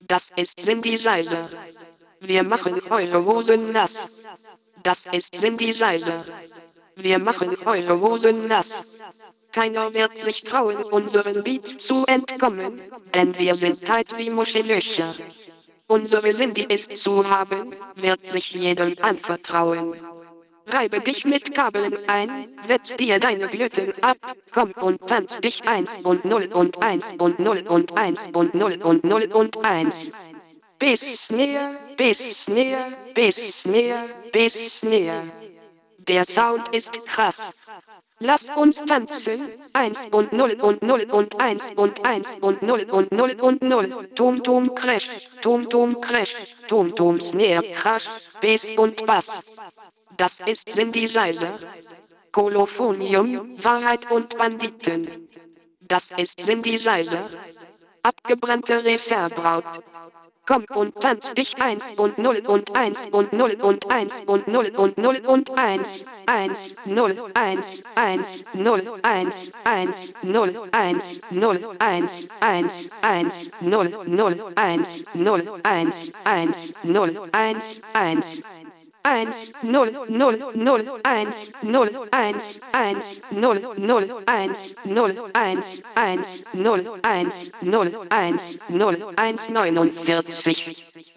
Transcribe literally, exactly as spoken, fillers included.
Das ist Synthesizer. Wir machen eure Hosen nass. Das ist Synthesizer. Wir machen eure Hosen nass. Keiner wird sich trauen, unseren Beats zu entkommen, denn wir sind tight wie Muschellöcher. Unsere Synthi ist zu haben, wird sich jedem anvertrauen. Reibe dich mit Kabeln ein, wetz dir deine Glüten ab, komm und tanz dich eins und null und eins und null und eins und null und null und eins. Bis näher, bis näher, bis näher, bis näher. Der Sound ist krass. Lass uns tanzen, eins und null und null und eins und eins und null und null und null. Tum tum crash, tum tum crash, tum tum snare crash, Bass und Bass. Das ist Synthesizer. Kolophonium, Wahrheit und Banditen. Das ist Synthesizer. Abgebrannte Reverbraut. Komm und tanz dich eins und null und eins und null und eins und null und null und eins. eins, null, eins, eins, null, eins, eins, null, eins, null, eins, eins, eins, null, null, eins, null, eins, eins, null, eins, eins. eins, null, null, null, eins, null, eins, eins, null, null, eins, null, eins, eins, null, eins, null, eins, null, eins, neunundvierzig.